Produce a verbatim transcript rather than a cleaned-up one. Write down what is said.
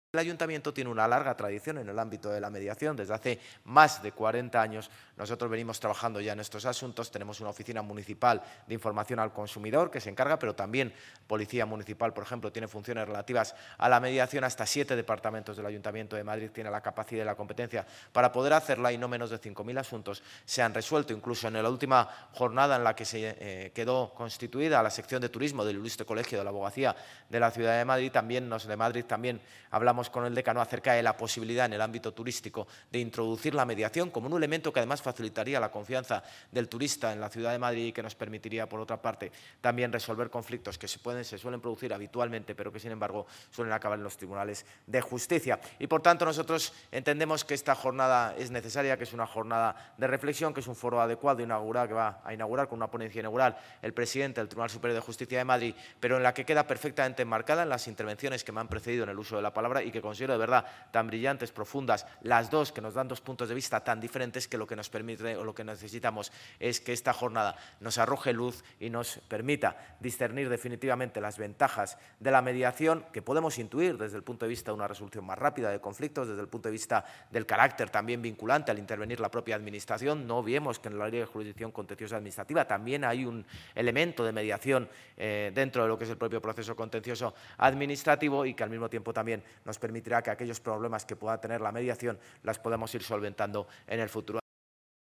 El Ayuntamiento tiene una larga tradición en el ámbito de la mediación. Desde hace más de cuarenta años nosotros venimos trabajando ya en estos asuntos. Tenemos una oficina municipal de información al consumidor que se encarga, pero también Policía Municipal, por ejemplo, tiene funciones relativas a la mediación. Hasta siete departamentos del Ayuntamiento de Madrid tienen la capacidad y la competencia para poder hacerla y no menos de cinco mil asuntos se han resuelto. Incluso en la última jornada en la que se eh, quedó constituida la sección de turismo del Ilustre Colegio de la Abogacía de la Ciudad de Madrid, también, nos, de Madrid, también hablamos con el decano acerca de la posibilidad en el ámbito turístico de introducir la mediación como un elemento que además facilitaría la confianza del turista en la Ciudad de Madrid y que nos permitiría, por otra parte, también resolver conflictos que se, pueden, se suelen producir habitualmente, pero que, sin embargo, suelen acabar en los tribunales de justicia. Y, por tanto, nosotros entendemos que esta jornada es necesaria, que es una jornada de reflexión, que es un foro adecuado inaugurar, que va a inaugurar con una ponencia inaugural el presidente del Tribunal Superior de Justicia de Madrid, pero en la que queda perfectamente enmarcada en las intervenciones que me han precedido en el uso de la palabra y que considero de verdad tan brillantes, profundas, las dos, que nos dan dos puntos de vista tan diferentes, que lo que nos permite o lo que necesitamos es que esta jornada nos arroje luz y nos permita discernir definitivamente las ventajas de la mediación, que podemos intuir desde el punto de vista de una resolución más rápida de conflictos, desde el punto de vista del carácter también vinculante al intervenir la propia Administración. No olvidemos que en la ley de jurisdicción contenciosa administrativa también hay un elemento de mediación eh, dentro de lo que es el propio proceso contencioso administrativo y que al mismo tiempo también nos permitirá que aquellos problemas que pueda tener la mediación las podamos ir solventando en el futuro.